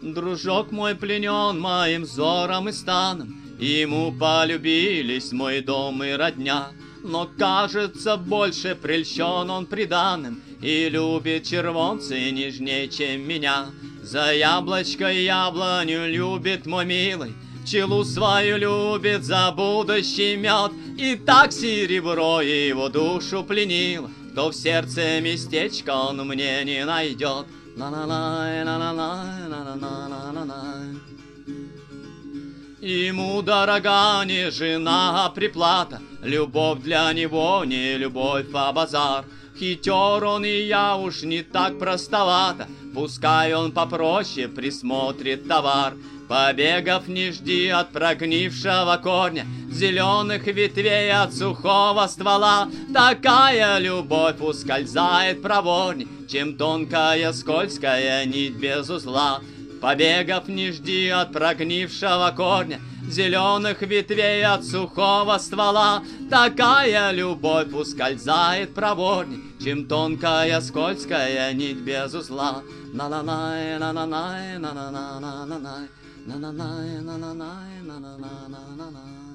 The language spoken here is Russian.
Дружок мой пленен моим взором и станом, ему полюбились мой дом и родня. Но, кажется, больше прельщен он приданым и любит червонцы нежнее, чем меня. За яблочко яблоню любит мой милый, пчелу свою любит за будущий мед. И так серебро его душу пленило, то в сердце местечко он мне не найдет. Ему дорога не жена, а приплата, любовь для него не любовь, а базар. Хитер он, и я уж не так простовато, пускай он попроще присмотрит товар. Побегов не жди от прогнившего корня, зеленых ветвей от сухого ствола. Такая любовь ускользает проворней, чем тонкая скользкая нить без узла. Побегов не жди от прогнившего корня, зеленых ветвей от сухого ствола. Такая любовь ускользает проворней, чем тонкая скользкая нить без узла. На-на-най, на-на-най, на-на-на-на-на-най, на-на-най, на-на-най, на-на-на-на-на-най.